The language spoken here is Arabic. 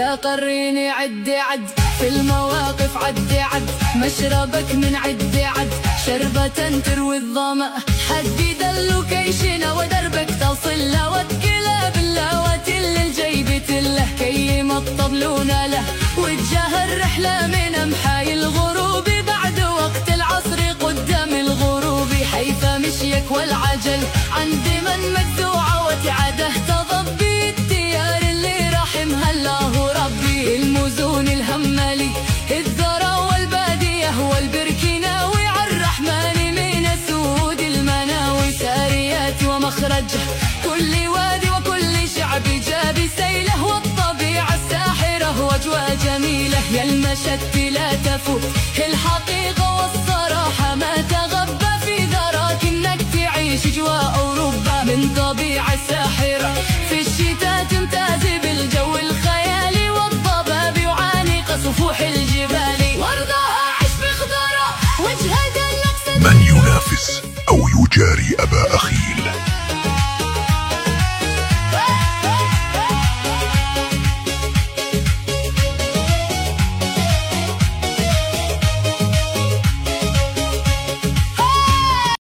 يا قريني عد عد في المواقف عد مشربك من عد شربة تروي الظمأ حدد اللوكيشن ودربك تصل له وتكله بالله للجيب تله كيم الطبلون له واتجاه الرحلة من محاي الغروب بعد وقت العصر قدام الغروب حيث مشيك والعجل عند من مدوعة وتعده تضبي الديار اللي رحمها الله ربي المزون الهمالي الذرى والبادية والبركناوي عالرحمن من سود المناوي ساريات ومخرجه كل وادي وكل شعب جاب سيله والطبيعة الساحرة وأجواء جميلة يا المشت لا تفوت الحقيقة والصراحة ما تغبى في ذراك انك تعيش اجواء اوروبا من طبيعة ساحرة في الشتاء تمتاز بالجو الخيالي والضباب يعانق صفوح الجبال وارضاها عش بخضرة وجهها دلك من ينافس او يجاري ابا اخيه